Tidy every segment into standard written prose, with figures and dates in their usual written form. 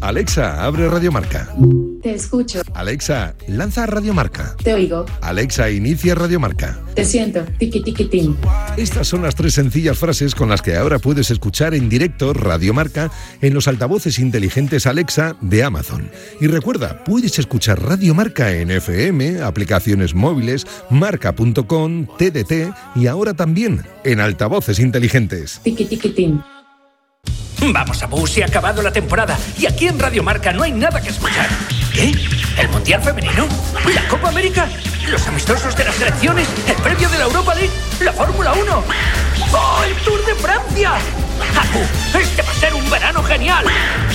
Alexa, abre Radio Marca. Te escucho. Alexa, lanza Radio Marca. Te oigo. Alexa, inicia Radio Marca. Te siento. Tiki tiki tin. Estas son las 3 sencillas frases con las que ahora puedes escuchar en directo Radio Marca en los altavoces inteligentes Alexa de Amazon. Y recuerda, puedes escuchar Radio Marca en FM, aplicaciones móviles, marca.com, TDT y ahora también en altavoces inteligentes. Tiki tiki tin. Vamos, Abu, se ha acabado la temporada y aquí en Radio Marca no hay nada que escuchar. ¿Qué? ¿El Mundial Femenino? ¿La Copa América? ¿Los amistosos de las selecciones? ¿El previo de la Europa League? ¿La Fórmula 1? ¡Oh, el Tour de Francia! Abu, este va a ser un verano genial.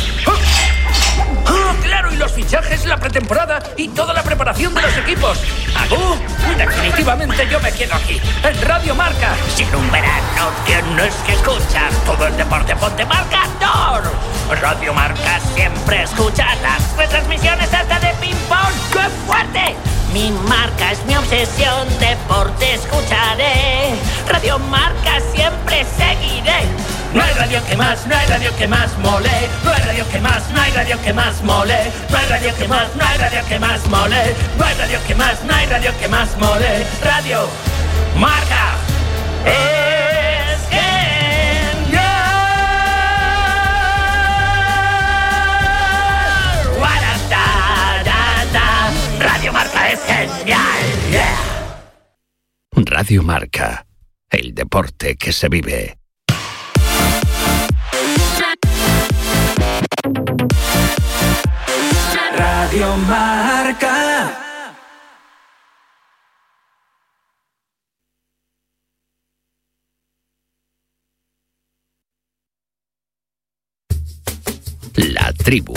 ¡Oh, claro! Y los fichajes, la pretemporada y toda la preparación de los equipos. Abu, definitivamente yo me quedo aquí, en Radio Marca. Si en un verano tienes que escuchar todo el deporte, ponte marcador. Radio Marca siempre escucha las retransmisiones hasta de ping-pong. ¡Qué fuerte! Mi marca es mi obsesión, deporte escucharé. Radio Marca siempre seguiré. No hay radio que más, no hay radio que más mole. No hay radio que más, no hay radio que más mole. No hay radio que más, no hay radio que más mole. No hay radio que más, no hay radio que más mole. Radio Marca es genial. Guaratarata. Radio Marca es genial. Yeah. Radio Marca, el deporte que se vive. Radio Marca. La tribu.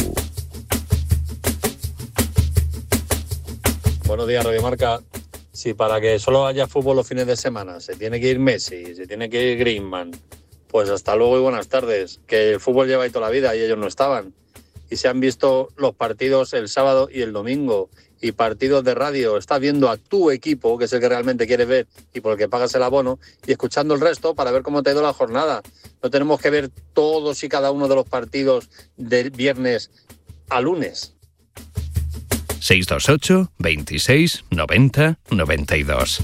Buenos días, Radio Marca. Si para que solo haya fútbol los fines de semana se tiene que ir Messi, se tiene que ir Griezmann, pues hasta luego y buenas tardes. Que el fútbol lleva ahí toda la vida y ellos no estaban. Y se han visto los partidos el sábado y el domingo y partidos de radio. Estás viendo a tu equipo, que es el que realmente quieres ver y por el que pagas el abono, y escuchando el resto para ver cómo te ha ido la jornada. No tenemos que ver todos y cada uno de los partidos del viernes a lunes. 628 26 90 92.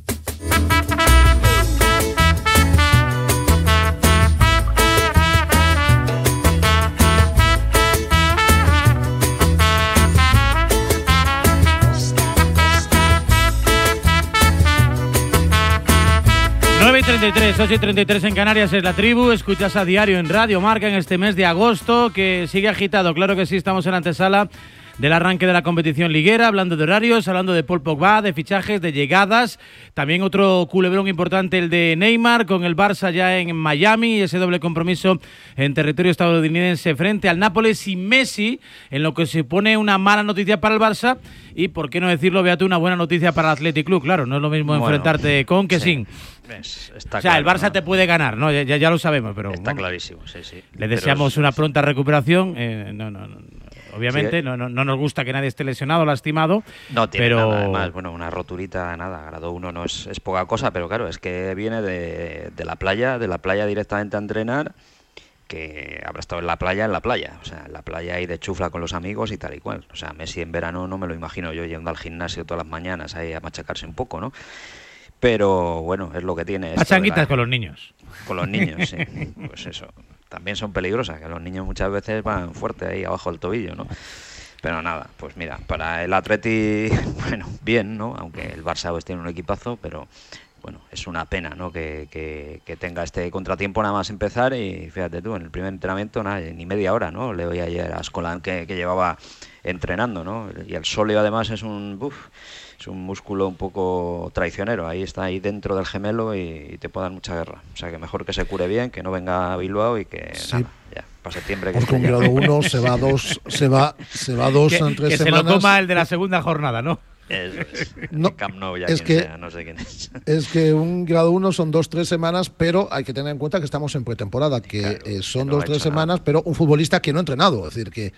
y 33, 8 y 33 en Canarias es la tribu. Escuchas a diario en Radio Marca en este mes de agosto, que sigue agitado. Claro que sí, estamos en la antesala del arranque de la competición liguera, hablando de horarios, hablando de Paul Pogba, de fichajes, de llegadas. También otro culebrón importante, el de Neymar, con el Barça ya en Miami, ese doble compromiso en territorio estadounidense frente al Nápoles, y Messi, en lo que supone una mala noticia para el Barça y, por qué no decirlo, Beato, una buena noticia para el Athletic Club. Claro, no es lo mismo enfrentarte con que sin. Está o sea, claro, el Barça ¿no? te puede ganar, ¿no? Ya lo sabemos, pero está clarísimo, sí. Le deseamos una pronta recuperación. Obviamente, sí, no nos gusta que nadie esté lesionado o lastimado. No tiene pero nada, además, bueno, una roturita, nada, grado 1 no es poca cosa, pero claro, es que viene de la playa directamente a entrenar, que habrá estado en la playa, o sea, en la playa y de chufla con los amigos y tal y cual. O sea, Messi en verano no me lo imagino yo yendo al gimnasio todas las mañanas ahí a machacarse un poco, ¿no? Pero bueno, es lo que tiene. Pachanguitas con los niños. Con los niños, sí. Pues eso. También son peligrosas, que los niños muchas veces van fuerte ahí abajo del tobillo, ¿no? Pero nada, pues mira, para el Atleti, bueno, bien, ¿no? Aunque el Barça pues tiene un equipazo, pero bueno, es una pena, ¿no? Que tenga este contratiempo nada más empezar. Y fíjate tú, en el primer entrenamiento, nada, ni media hora, ¿no? Le oí ayer a Ascolán que llevaba entrenando, ¿no? Y el sóleo además es un músculo un poco traicionero, ahí está, ahí dentro del gemelo y te puede dar mucha guerra. O sea, que mejor que se cure bien, que no venga a Bilbao y que nada, ya, para septiembre. Que porque un grado 1 se va a dos en 3 semanas. Que se lo toma el de la segunda jornada, ¿no? Eso es. No, Camp Nou, ya es quien que, sea, no sé quién es. Es que un grado 1 son 2-3 semanas, pero hay que tener en cuenta que estamos en pretemporada, que claro, son que no 2-3 semanas, nada. Pero un futbolista que no ha entrenado, es decir, que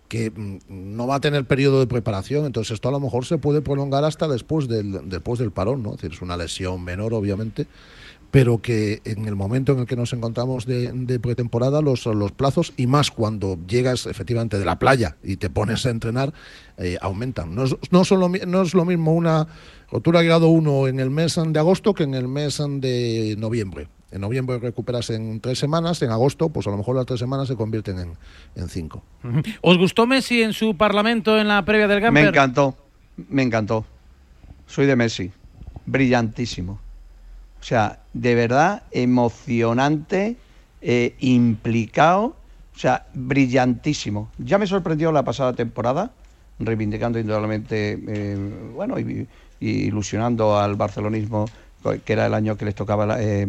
no va a tener periodo de preparación, entonces esto a lo mejor se puede prolongar hasta después del parón, ¿no? Es decir, es una lesión menor, obviamente, pero que en el momento en el que nos encontramos de pretemporada, los plazos, y más cuando llegas efectivamente de la playa y te pones a entrenar, aumentan. No es lo mismo una rotura grado 1 en el mes de agosto que en el mes de noviembre. En noviembre recuperas en 3 semanas, en agosto, pues a lo mejor las 3 semanas se convierten en 5. ¿Os gustó Messi en su parlamento en la previa del Gamper? Me encantó. Soy de Messi. Brillantísimo. O sea, de verdad, emocionante, implicado, o sea, brillantísimo. Ya me sorprendió la pasada temporada, reivindicando indudablemente, y ilusionando al barcelonismo, que era el año que les tocaba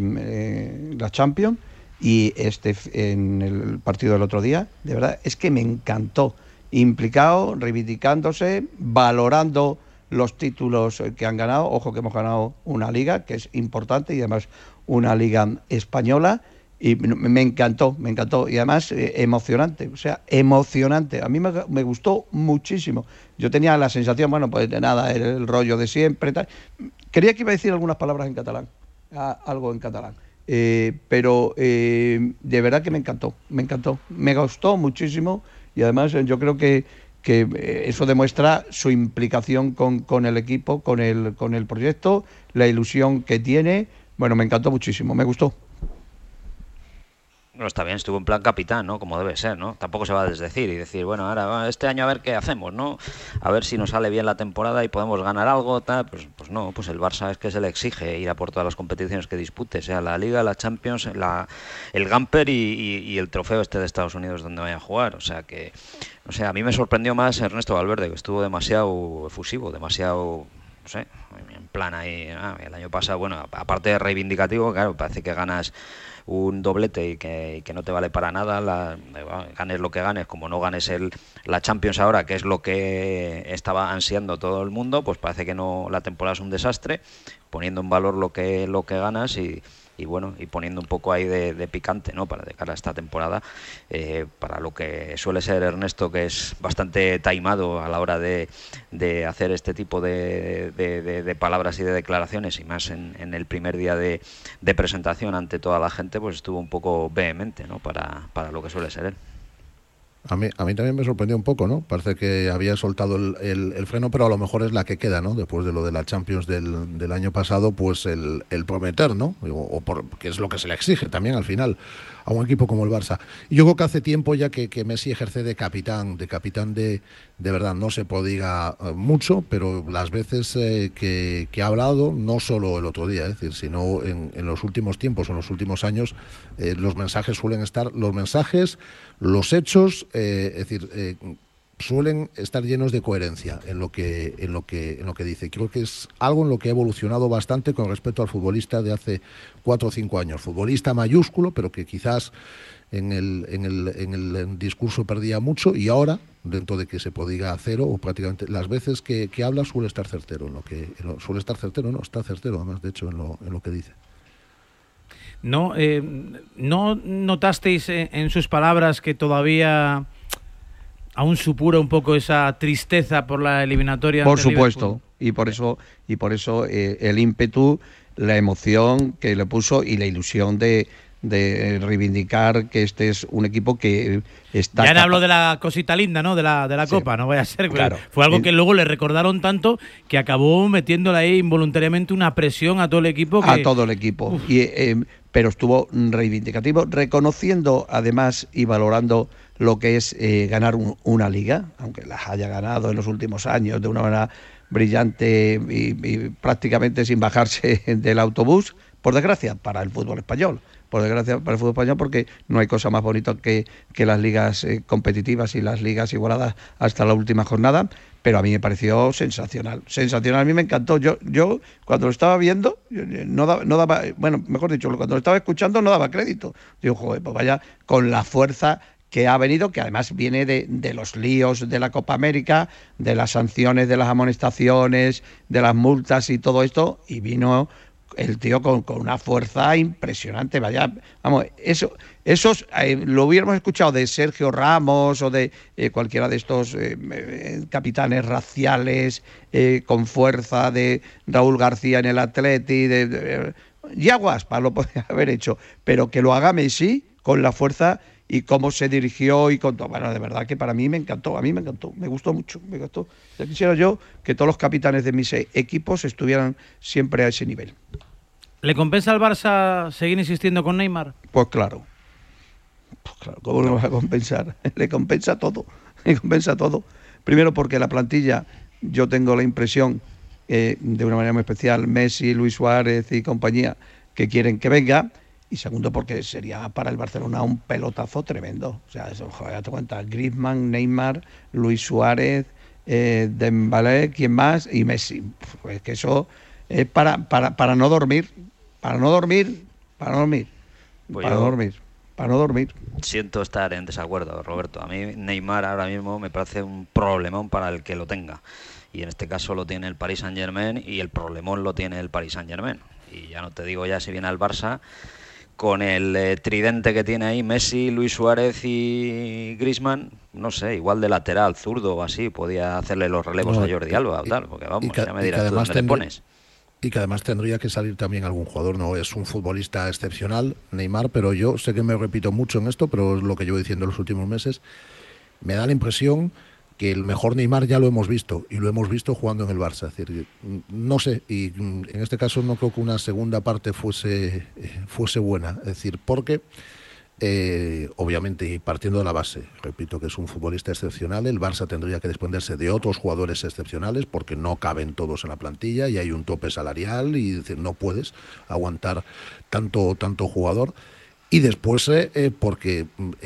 la Champions, y en el partido del otro día, de verdad, es que me encantó. Implicado, reivindicándose, valorando los títulos que han ganado. Ojo que hemos ganado una liga, que es importante, y además una liga española, y me encantó, y además emocionante, o sea, emocionante. A mí me gustó muchísimo. Yo tenía la sensación, pues de nada, el rollo de siempre, tal. Creía que iba a decir algunas palabras en catalán, algo en catalán, pero de verdad que me encantó, me gustó muchísimo, y además yo creo que eso demuestra su implicación con el equipo, con el proyecto, la ilusión que tiene. Bueno, me encantó muchísimo, me gustó. Bueno, está bien, estuvo en plan capitán, ¿no? Como debe ser, ¿no? Tampoco se va a desdecir y decir, bueno, ahora este año a ver qué hacemos, ¿no? A ver si nos sale bien la temporada y podemos ganar algo, tal. Pues no, pues el Barça es que se le exige ir a por todas las competiciones que dispute, sea la Liga, la Champions, el Gamper y el trofeo de Estados Unidos donde vaya a jugar. O sea que, a mí me sorprendió más Ernesto Valverde, que estuvo demasiado efusivo, demasiado, no sé, en plan ahí. El año pasado, bueno, aparte de reivindicativo, claro, parece que ganas un doblete y que no te vale para nada, ganes lo que ganes, como no ganes la Champions ahora, que es lo que estaba ansiando todo el mundo, pues parece que no, la temporada es un desastre, poniendo en valor lo que ganas y poniendo un poco ahí de picante, ¿no? De cara a esta temporada, para lo que suele ser Ernesto, que es bastante taimado a la hora de hacer este tipo de palabras y de declaraciones, y más en el primer día de presentación ante toda la gente, pues estuvo un poco vehemente, ¿no? Para lo que suele ser él. A mí también me sorprendió un poco, ¿no? Parece que había soltado el freno, pero a lo mejor es la que queda, ¿no? Después de lo de la Champions del año pasado, pues el prometer, ¿no? Que es lo que se le exige también al final a un equipo como el Barça. Y yo creo que hace tiempo ya que Messi ejerce de capitán de verdad. No se prodiga mucho, pero las veces que ha hablado, no solo el otro día, es decir, sino en los últimos tiempos o en los últimos años, los mensajes suelen estar, los hechos, suelen estar llenos de coherencia en lo que dice. Creo que es algo en lo que ha evolucionado bastante con respecto al futbolista de hace 4 o 5 años. Futbolista mayúsculo, pero que quizás en el discurso perdía mucho, y ahora, dentro de que se prodiga a cero, o prácticamente las veces que habla, suele estar certero está certero además, de hecho, en lo que dice. ¿No notasteis en sus palabras que todavía aún supura un poco esa tristeza por la eliminatoria? Por supuesto, y por eso el ímpetu, la emoción que le puso y la ilusión de reivindicar que este es un equipo que está... Ya hablo de la cosita linda, ¿no? De la Copa, no vaya a ser. Claro. Fue algo que luego le recordaron tanto que acabó metiéndole ahí involuntariamente una presión a todo el equipo. A todo el equipo. Pero estuvo reivindicativo, reconociendo además y valorando lo que es ganar una liga, aunque las haya ganado en los últimos años de una manera brillante y prácticamente sin bajarse del autobús, por desgracia para el fútbol español. Porque no hay cosa más bonita que las ligas competitivas y las ligas igualadas hasta la última jornada, pero a mí me pareció sensacional, a mí me encantó. Yo cuando lo estaba viendo, no daba, bueno, mejor dicho, cuando lo estaba escuchando no daba crédito. Digo, joder, pues vaya con la fuerza que ha venido, que además viene de los líos de la Copa América, de las sanciones, de las amonestaciones, de las multas y todo esto, y vino el tío con una fuerza impresionante. Vaya, vamos, esos lo hubiéramos escuchado de Sergio Ramos o de cualquiera de estos capitanes raciales con fuerza, de Raúl García en el Atleti, Yago Aspas lo podía haber hecho, pero que lo haga Messi con la fuerza y cómo se dirigió y con todo. Bueno, de verdad que para mí me encantó, me gustó mucho, me gustó. Ya quisiera yo que todos los capitanes de mis equipos estuvieran siempre a ese nivel. ¿Le compensa al Barça seguir insistiendo con Neymar? Pues claro, ¿cómo no va a compensar? Le compensa todo. Primero porque la plantilla, yo tengo la impresión, de una manera muy especial, Messi, Luis Suárez y compañía, que quieren que venga. Y segundo, porque sería para el Barcelona un pelotazo tremendo. O sea, eso, joder, date cuenta, Griezmann, Neymar, Luis Suárez, Dembélé, ¿quién más? Y Messi. Pues que eso es para no dormir. Para no dormir. Siento estar en desacuerdo, Roberto. A mí Neymar ahora mismo me parece un problemón para el que lo tenga. Y en este caso lo tiene el Paris Saint-Germain y el problemón lo tiene el Paris Saint-Germain. Y ya no te digo ya si viene al Barça con el tridente que tiene ahí Messi, Luis Suárez y Griezmann, no sé, igual de lateral, zurdo o así, podía hacerle los relevos a Jordi Alba o tal, porque vamos, ya me dirás tú dónde le pones. Y que además tendría que salir también algún jugador, no es un futbolista excepcional, Neymar, pero yo sé que me repito mucho en esto, pero es lo que llevo diciendo en los últimos meses, me da la impresión que el mejor Neymar ya lo hemos visto, y lo hemos visto jugando en el Barça. Es decir, no sé, y en este caso no creo que una segunda parte fuese buena. Es decir, porque, obviamente, y partiendo de la base, repito que es un futbolista excepcional, el Barça tendría que desprenderse de otros jugadores excepcionales, porque no caben todos en la plantilla, y hay un tope salarial, y decir, no puedes aguantar tanto jugador. Y después, porque...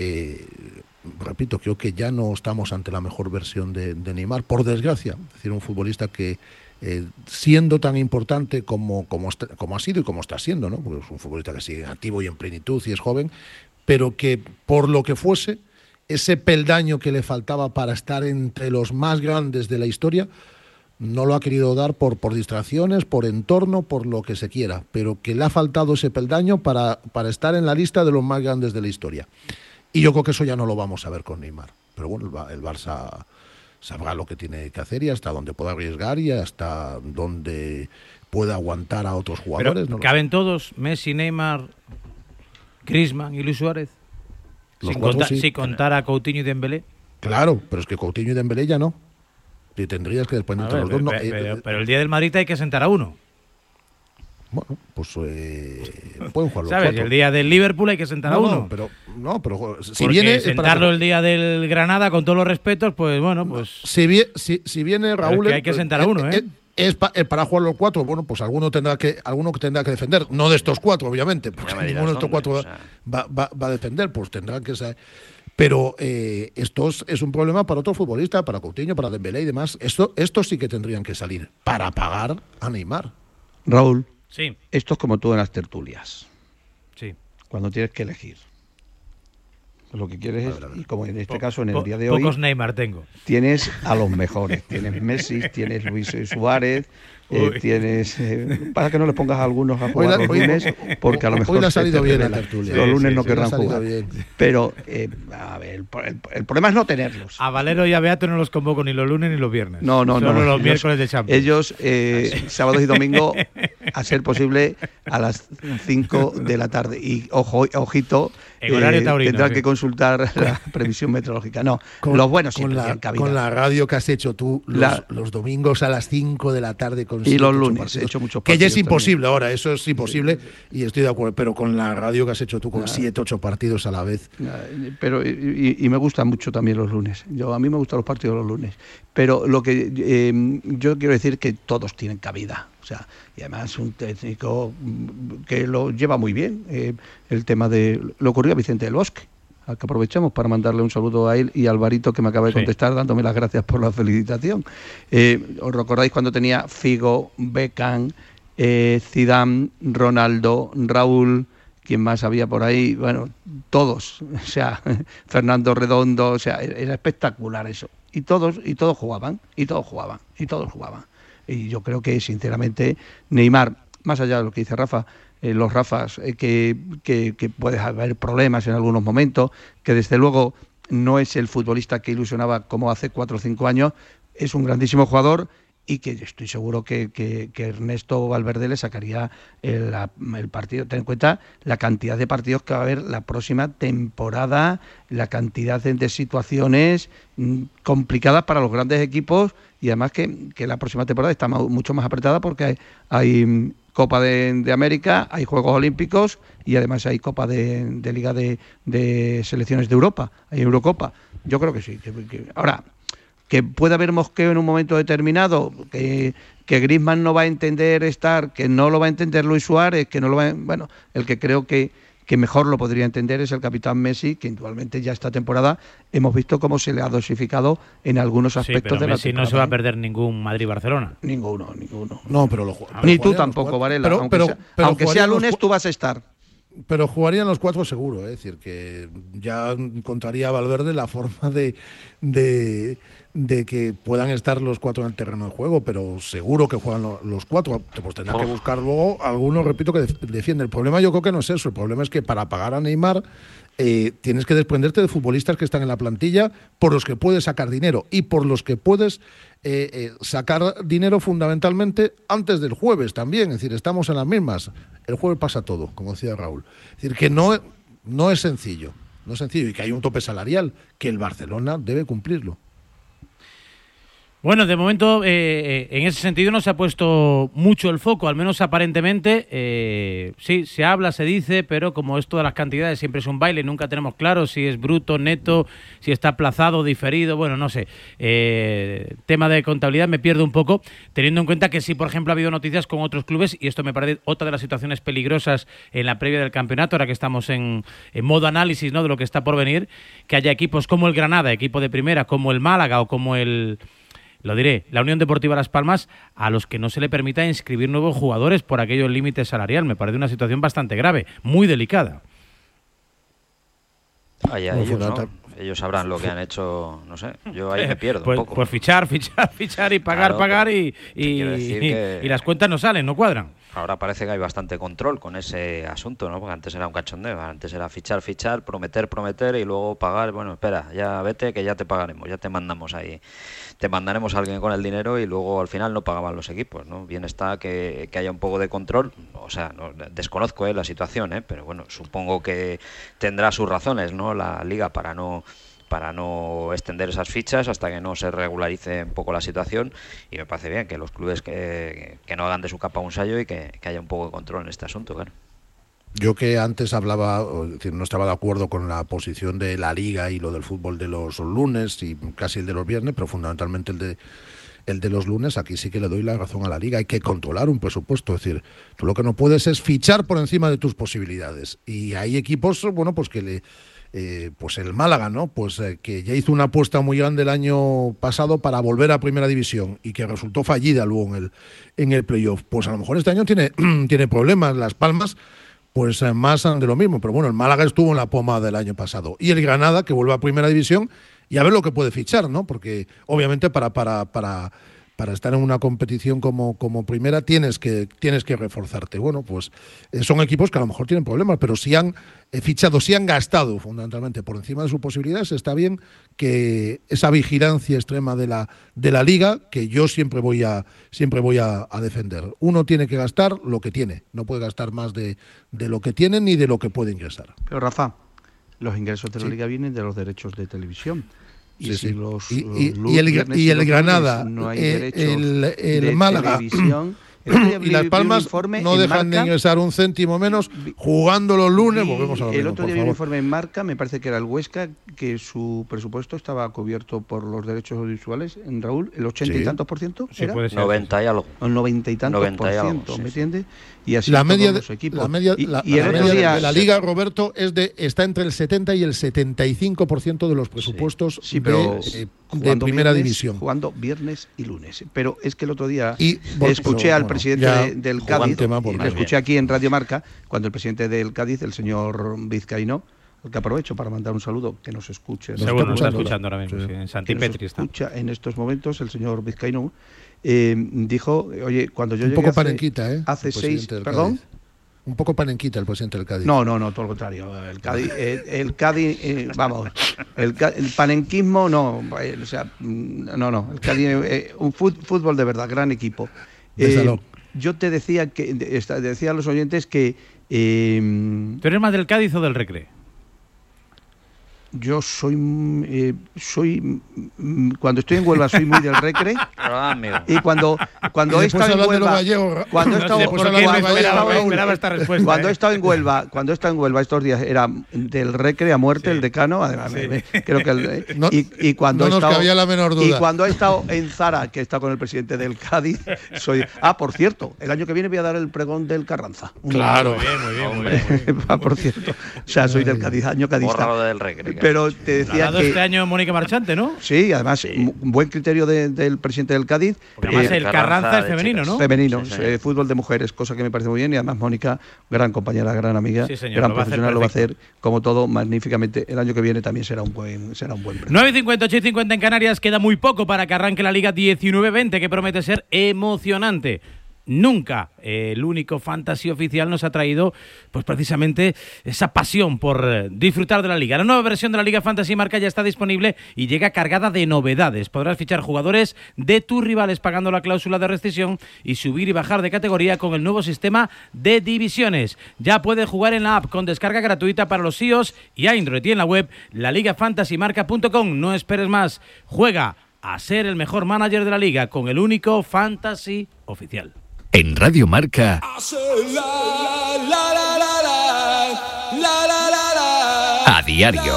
repito, creo que ya no estamos ante la mejor versión de Neymar, por desgracia. Es decir, un futbolista que, siendo tan importante como ha sido y como está siendo, ¿no? Porque es un futbolista que sigue activo y en plenitud y es joven, pero que por lo que fuese, ese peldaño que le faltaba para estar entre los más grandes de la historia, no lo ha querido dar por distracciones, por entorno, por lo que se quiera, pero que le ha faltado ese peldaño para estar en la lista de los más grandes de la historia. Y yo creo que eso ya no lo vamos a ver con Neymar. Pero bueno, el Barça sabrá lo que tiene que hacer y hasta dónde pueda arriesgar y hasta dónde pueda aguantar a otros jugadores. Pero, ¿caben todos? Messi, Neymar, Griezmann y Luis Suárez. Sin contar a Coutinho y Dembélé. Claro, pero es que Coutinho y Dembélé ya no. Y tendrías que después entre los dos. Pero el día del Madrid hay que sentar a uno. Bueno, pues pueden jugar los ¿sabes? cuatro. El día del Liverpool hay que sentar a uno. Pero si porque viene sentarlo el día del Granada, con todos los respetos, pues bueno, pues si viene Raúl, es que hay que sentar a uno, es para jugar los cuatro. Bueno, pues alguno tendrá que defender, no de estos cuatro, obviamente, porque ninguno de estos cuatro va a defender, pues tendrá que ser. Pero esto es un problema para otro futbolista, para Coutinho, para Dembélé y demás. Estos sí que tendrían que salir para pagar a Neymar. Raúl. Sí. Esto es como tú en las tertulias. Sí. Cuando tienes que elegir. Lo que quieres es, y como en este caso, en el día de hoy... Pocos Neymar tengo. Tienes a los mejores. Tienes Messi, tienes Luis Suárez, tienes... para que no le pongas a algunos a jugar los lunes, porque a lo mejor... Hoy le ha salido bien la tertulia. Los lunes no querrán jugar. Bien. Pero, a ver, el problema es no tenerlos. A Valero y a Beato no los convoco ni los lunes ni los viernes. No. Solo los miércoles de Champions. Ellos, sábados y domingo, a ser posible, a las 5 de la tarde. Y ojito, en horario taurino, tendrán que consultar la previsión meteorológica. No, los buenos siempre tienen cabida. Con la radio que has hecho tú los domingos a las 5 de la tarde con y los lunes he hecho muchos partidos. Que ya es imposible también. Ahora, eso es imposible y estoy de acuerdo. Pero con la radio que has hecho tú con 7, 8 partidos a la vez. Pero y me gustan mucho también los lunes. A mí me gustan los partidos los lunes. Pero lo que yo quiero decir que todos tienen cabida. O sea, y además un técnico que lo lleva muy bien. El tema de... Lo ocurrió a Vicente del Bosque, al que aprovechamos para mandarle un saludo a él y a Alvarito, que me acaba de contestar dándome las gracias por la felicitación. ¿Os recordáis cuando tenía Figo, Beckham, Zidane, Ronaldo, Raúl, quién más había por ahí? Bueno, todos. O sea, Fernando Redondo, o sea, era espectacular eso. Y todos jugaban. Y yo creo que, sinceramente, Neymar, más allá de lo que dice Rafa, los Rafas, que puede haber problemas en algunos momentos, que desde luego no es el futbolista que ilusionaba como hace 4 o 5 años, es un grandísimo jugador y que estoy seguro que Ernesto Valverde le sacaría el partido. Ten en cuenta la cantidad de partidos que va a haber la próxima temporada, la cantidad de situaciones complicadas para los grandes equipos, y además que la próxima temporada está mucho más apretada porque hay Copa de América, hay Juegos Olímpicos y además hay Copa de Liga de Selecciones de Europa, hay Eurocopa. Yo creo que sí. Ahora, que puede haber mosqueo en un momento determinado, que Griezmann no va a entender que no lo va a entender Luis Suárez, que no lo va bueno, el que creo que mejor lo podría entender es el capitán Messi, que indudablemente ya esta temporada hemos visto cómo se le ha dosificado en algunos aspectos de la Messi temporada. No se va a perder ningún Madrid-Barcelona. Ninguno. No, pero ni tú tampoco, Varela. Aunque sea lunes, tú vas a estar. Pero jugarían los 4 seguro, es decir, que ya encontraría Valverde la forma de que puedan estar los 4 en el terreno de juego, pero seguro que juegan los 4. Pues tendrá que buscar luego algunos, repito, que defienden. El problema yo creo que no es eso, el problema es que para pagar a Neymar tienes que desprenderte de futbolistas que están en la plantilla por los que puedes sacar dinero y por los que puedes sacar dinero fundamentalmente antes del jueves también. Es decir, estamos en las mismas. El jueves pasa todo, como decía Raúl. Es decir, que no es sencillo. No es sencillo y que hay un tope salarial que el Barcelona debe cumplirlo. Bueno, de momento, en ese sentido no se ha puesto mucho el foco, al menos aparentemente. Sí, se habla, se dice, pero como esto de las cantidades siempre es un baile, nunca tenemos claro si es bruto, neto, si está aplazado, diferido, bueno, no sé. Tema de contabilidad me pierdo un poco, teniendo en cuenta que sí, por ejemplo, ha habido noticias con otros clubes, y esto me parece otra de las situaciones peligrosas en la previa del campeonato, ahora que estamos en modo análisis, ¿no?, de lo que está por venir, que haya equipos como el Granada, equipo de primera, como el Málaga o como la Unión Deportiva Las Palmas, a los que no se le permita inscribir nuevos jugadores por aquello del límite salarial. Me parece una situación bastante grave, muy delicada. Allá ellos, ¿no? Ellos sabrán lo que han hecho, no sé, yo ahí me pierdo un poco. Pues fichar y pagar y las cuentas no salen, no cuadran. Ahora parece que hay bastante control con ese asunto, ¿no? Porque antes era un cachondeo, antes era fichar, prometer y luego pagar. Bueno, espera, ya vete que ya te pagaremos, ya te mandamos ahí, te mandaremos a alguien con el dinero, y luego al final no pagaban los equipos, ¿no? Bien está que haya un poco de control, o sea, no, desconozco la situación, pero bueno, supongo que tendrá sus razones, ¿no?, la Liga para no extender esas fichas hasta que no se regularice un poco la situación, y me parece bien que los clubes que no hagan de su capa un sallo y que haya un poco de control en este asunto, claro. Yo que antes hablaba, es decir, no estaba de acuerdo con la posición de la Liga y lo del fútbol de los lunes y casi el de los viernes, pero fundamentalmente el de los lunes, aquí sí que le doy la razón a la Liga. Hay que controlar un presupuesto, es decir, tú lo que no puedes es fichar por encima de tus posibilidades, y hay equipos, bueno, pues que pues el Málaga, ¿no? Pues que ya hizo una apuesta muy grande el año pasado para volver a Primera División y que resultó fallida luego en el playoff. Pues a lo mejor este año tiene problemas. Las Palmas, pues más de lo mismo. Pero bueno, el Málaga estuvo en la poma del año pasado. Y el Granada, que vuelve a Primera División, y a ver lo que puede fichar, ¿no? Porque obviamente para estar en una competición como primera tienes que reforzarte. Bueno, pues son equipos que a lo mejor tienen problemas, pero si han fichado, si han gastado fundamentalmente por encima de sus posibilidades, está bien que esa vigilancia extrema de la Liga, que yo siempre voy a defender. Uno tiene que gastar lo que tiene, no puede gastar más de lo que tiene ni de lo que puede ingresar. Pero Rafa, los ingresos de la Liga vienen de los derechos de televisión. Y sí, si sí. los el Granada, no hay derechos el Málaga y Las Palmas no dejan de ingresar un céntimo menos jugando los lunes. Volvemos a lo mismo, el otro día vi un informe en Marca, me parece que era el Huesca, que su presupuesto estaba cubierto por los derechos audiovisuales, en Raúl, el 80 y tantos %. Sí, puede ser. 90 y algo. El 90 y tantos %, ¿me entiendes? Y así la media los equipos. La media de la Liga, Roberto, está entre el 70 y el 75% de los presupuestos de Primera División. Jugando viernes y lunes. Pero es que el otro día escuché al presidente del Cádiz, lo escuché aquí en Radio Marca, cuando el presidente del Cádiz, el señor Vizcaíno, al que aprovecho para mandar un saludo, que nos escuche. Seguro nos está escuchando ahora mismo, sí, en Santipetri está. Escucha en estos momentos el señor Vizcaíno, dijo, oye, cuando yo llegué un poco panenquita, hace 6, perdón. Un poco panenquita el presidente del Cádiz. No, todo lo contrario. El Cádiz, vamos, el panenquismo no, o sea, no. El Cádiz, un fútbol de verdad, gran equipo. Yo te decía decía a los oyentes que... ¿Tú eres más del Cádiz o del Recre? Yo soy cuando estoy en Huelva soy muy del Recre. Y cuando he estado en Huelva, cuando he estado en Huelva estos días era del Recre a muerte, el decano, además creo que y cuando no nos cabía la menor duda. Y cuando he estado en Zara, que he estado con el presidente del Cádiz, soy por cierto, el año que viene voy a dar el pregón del Carranza. Claro, muy bien. Por cierto, o sea, soy del Cádiz, año cadista. Bórralo del Recre. Pero te decía que este año Mónica Marchante, ¿no? Sí, además un buen criterio del presidente del Cádiz. Porque además el Carranza es femenino, ¿no? Femenino, fútbol de mujeres, cosa que me parece muy bien, y además Mónica, gran compañera, gran amiga, gran profesional, lo va a hacer como todo magníficamente. El año que viene también será un buen premio. 9:50, 8:50 en Canarias, queda muy poco para que arranque la Liga 19-20, que promete ser emocionante. Nunca el único fantasy oficial nos ha traído pues precisamente esa pasión por disfrutar de la Liga. La nueva versión de la Liga Fantasy Marca ya está disponible y llega cargada de novedades. Podrás fichar jugadores de tus rivales pagando la cláusula de rescisión y subir y bajar de categoría con el nuevo sistema de divisiones. Ya puedes jugar en la app con descarga gratuita para los iOS y Android, y en la web laligafantasymarca.com. No esperes más, juega a ser el mejor manager de la Liga con el único fantasy oficial. En Radio Marca, a diario.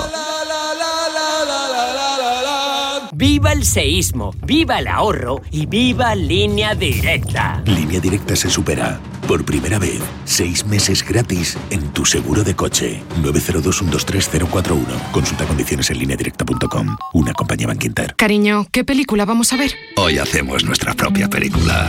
¡Viva el seísmo! ¡Viva el ahorro! ¡Y viva Línea Directa! Línea Directa se supera. Por primera vez, 6 meses gratis en tu seguro de coche. 902-123-041. Consulta condiciones en lineadirecta.com. Una compañía Bankinter. Cariño, ¿qué película vamos a ver? Hoy hacemos nuestra propia película.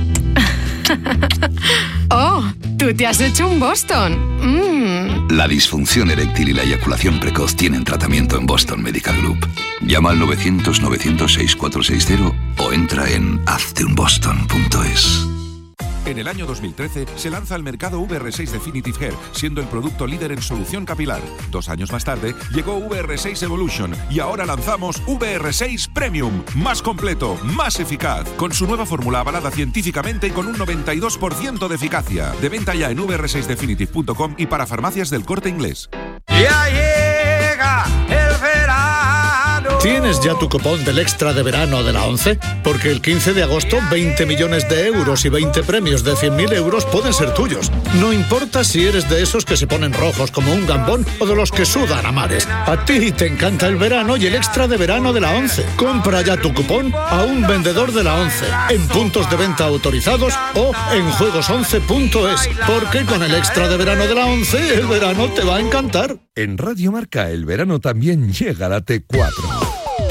¡Oh! ¡Tú te has hecho un Boston! La disfunción eréctil y la eyaculación precoz tienen tratamiento en Boston Medical Group. Llama al 900-900-6460 o entra en hazteunboston.es. En el año 2013 se lanza al mercado VR6 Definitive Hair, siendo el producto líder en solución capilar. 2 años más tarde llegó VR6 Evolution y ahora lanzamos VR6 Premium, más completo, más eficaz, con su nueva fórmula avalada científicamente y con un 92% de eficacia. De venta ya en vr6definitive.com y para farmacias del Corte Inglés. Ya llega el verano. ¿Tienes ya tu cupón del extra de verano de la ONCE? Porque el 15 de agosto 20 millones de euros y 20 premios de 100.000 euros pueden ser tuyos. No importa si eres de esos que se ponen rojos como un gambón o de los que sudan a mares. A ti te encanta el verano y el extra de verano de la ONCE. Compra ya tu cupón a un vendedor de la ONCE, en puntos de venta autorizados o en juegos11.es. Porque con el extra de verano de la ONCE, el verano te va a encantar. En Radio Marca, el verano también llega a la T4.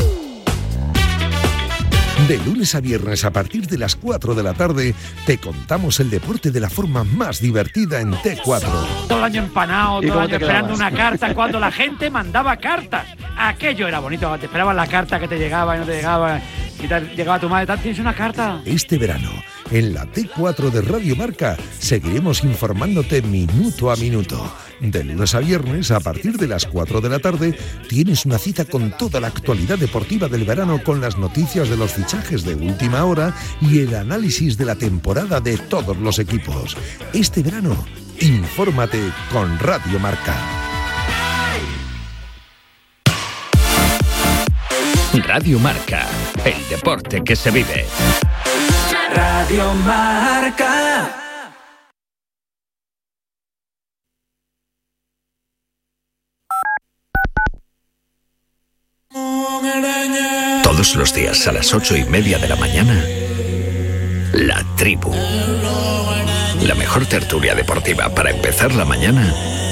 De lunes a viernes a partir de las 4 de la tarde te contamos el deporte de la forma más divertida en T4. Todo el año empanado, todo el año esperando una carta, cuando la gente mandaba cartas. Aquello era bonito, te esperaban la carta que te llegaba y no te llegaba, y llegaba tu madre, ¿tienes una carta? Este verano, en la T4 de Radio Marca, seguiremos informándote minuto a minuto. De lunes a viernes, a partir de las 4 de la tarde, tienes una cita con toda la actualidad deportiva del verano, con las noticias de los fichajes de última hora y el análisis de la temporada de todos los equipos. Este verano, infórmate con Radio Marca. Radio Marca, el deporte que se vive. Radio Marca. Todos los días a las 8:30 de la mañana, La Tribu. La mejor tertulia deportiva para empezar la mañana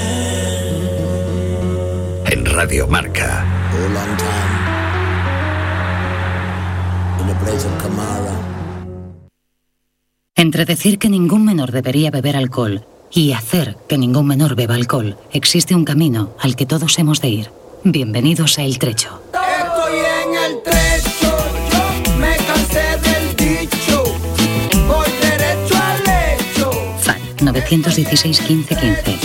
en Radio Marca. Entre decir que ningún menor debería beber alcohol y hacer que ningún menor beba alcohol, existe un camino al que todos hemos de ir. Bienvenidos a El Trecho. Estoy en el trecho, yo me cansé del dicho, voy derecho al hecho. FAN 90. 916 15 15.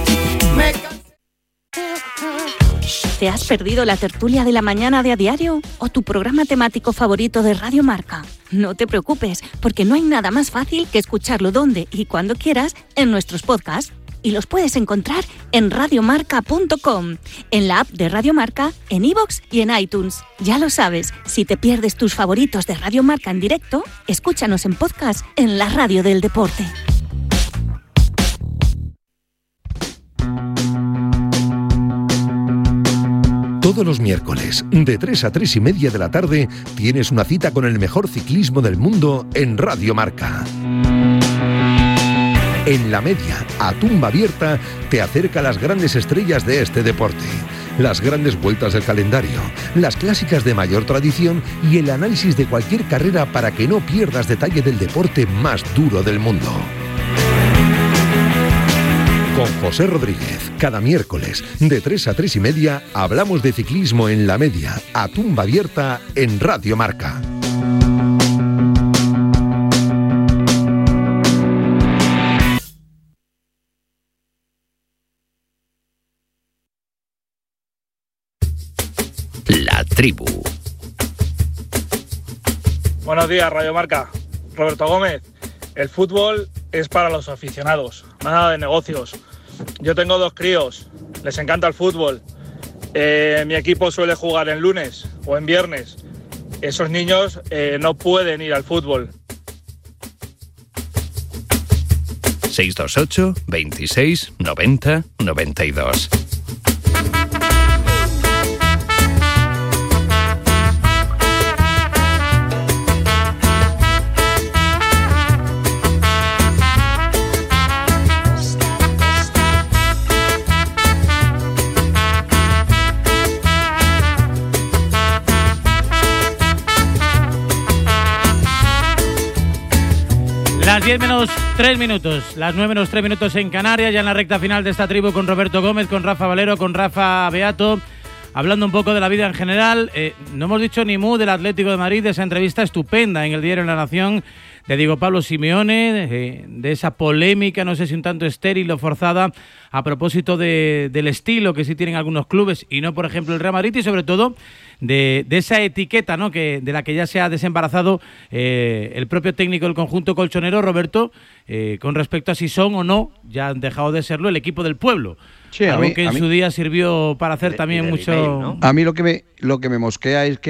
¿Te has perdido la tertulia de la mañana de A Diario o tu programa temático favorito de Radio Marca? No te preocupes, porque no hay nada más fácil que escucharlo donde y cuando quieras en nuestros podcasts. Y los puedes encontrar en radiomarca.com, en la app de Radio Marca, en iVoox y en iTunes. Ya lo sabes, si te pierdes tus favoritos de Radio Marca en directo, escúchanos en podcast en la radio del deporte. Todos los miércoles, de 3 a 3 y media de la tarde, tienes una cita con el mejor ciclismo del mundo en Radio Marca. En la media, a tumba abierta, te acerca a las grandes estrellas de este deporte, las grandes vueltas del calendario, las clásicas de mayor tradición y el análisis de cualquier carrera para que no pierdas detalle del deporte más duro del mundo. Con José Rodríguez, cada miércoles, de 3 a 3 y media, hablamos de ciclismo en la media, a tumba abierta, en Radio Marca. La tribu. Buenos días, Radio Marca. Roberto Gómez. El fútbol es para los aficionados, nada de negocios. Yo tengo 2 críos, les encanta el fútbol. Mi equipo suele jugar en lunes o en viernes. Esos niños no pueden ir al fútbol. 628 26 90 92. Las 10 menos 3 minutos, las 9 menos 3 minutos en Canarias, ya en la recta final de esta tribu con Roberto Gómez, con Rafa Valero, con Rafa Beato, hablando un poco de la vida en general. No hemos dicho ni mu del Atlético de Madrid, de esa entrevista estupenda en el diario La Nación de Diego Pablo Simeone, de esa polémica, no sé si un tanto estéril o forzada, a propósito del estilo que sí tienen algunos clubes y no, por ejemplo, el Real Madrid, y sobre todo de esa etiqueta, ¿no?, de la que ya se ha desembarazado el propio técnico del conjunto colchonero, Roberto, con respecto a si son o no, ya han dejado de serlo, el equipo del pueblo. Sí, algo que en su día sirvió para hacer también mucho... Email, ¿no? A mí lo que me mosquea es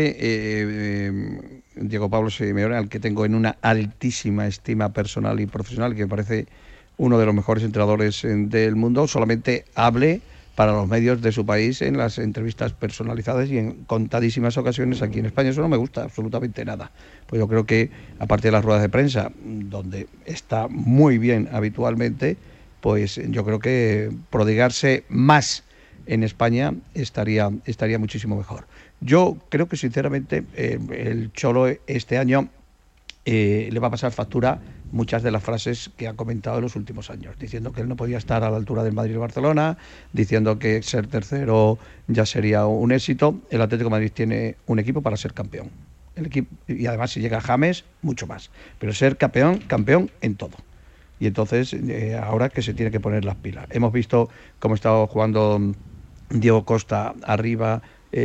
que Diego Pablo Simeone, al que tengo en una altísima estima personal y profesional, que me parece uno de los mejores entrenadores del mundo, solamente hable para los medios de su país en las entrevistas personalizadas y en contadísimas ocasiones aquí en España. Eso no me gusta absolutamente nada. Pues yo creo que, aparte de las ruedas de prensa, donde está muy bien habitualmente, pues yo creo que prodigarse más en España estaría muchísimo mejor. Yo creo que, sinceramente, el Cholo este año le va a pasar factura muchas de las frases que ha comentado en los últimos años, diciendo que él no podía estar a la altura del Madrid y Barcelona, diciendo que ser tercero ya sería un éxito. El Atlético de Madrid tiene un equipo para ser campeón. El equipo, y además, si llega James, mucho más. Pero ser campeón en todo. Y entonces, ahora que se tiene que poner las pilas. Hemos visto cómo estaba jugando Diego Costa arriba,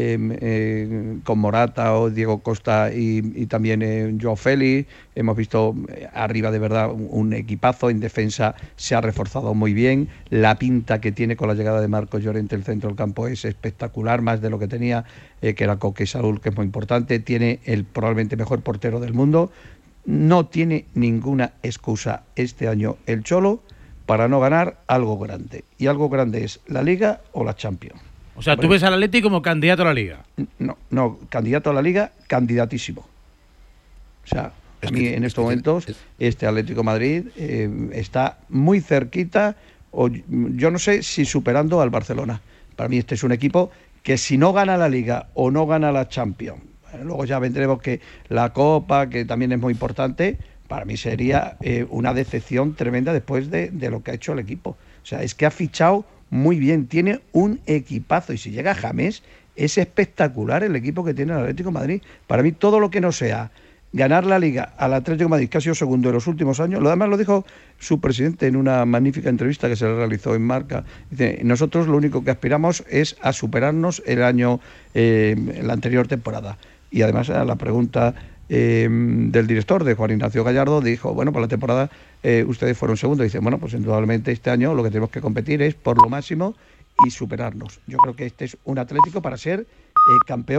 con Morata, o Diego Costa y también Joao Félix. Hemos visto arriba de verdad un equipazo. En defensa se ha reforzado muy bien. La pinta que tiene con la llegada de Marcos Llorente el centro del campo es espectacular, más de lo que tenía, que era Coque y Saúl, que es muy importante. Tiene el probablemente mejor portero del mundo. No tiene ninguna excusa este año el Cholo para no ganar algo grande. Y algo grande es la Liga o la Champions. O sea, ¿tú ves al Atleti como candidato a la Liga? No, candidato a la Liga, candidatísimo. O sea, a mí en estos momentos este Atlético de Madrid está muy cerquita, o yo no sé si superando al Barcelona. Para mí este es un equipo que, si no gana la Liga o no gana la Champions, luego ya vendremos que la Copa, que también es muy importante, para mí sería una decepción tremenda después de lo que ha hecho el equipo. O sea, es que ha fichado muy bien, tiene un equipazo, y si llega James, es espectacular el equipo que tiene el Atlético de Madrid. Para mí, todo lo que no sea ganar la Liga al Atlético de Madrid, que ha sido segundo en los últimos años. Lo demás lo dijo su presidente en una magnífica entrevista que se le realizó en Marca. Dice, nosotros lo único que aspiramos es a superarnos la anterior temporada. Y además a la pregunta del director, de Juan Ignacio Gallardo, dijo, bueno, por la temporada ustedes fueron segundo. Dice, bueno, pues indudablemente este año lo que tenemos que competir es por lo máximo y superarnos. Yo creo que este es un Atlético para ser campeón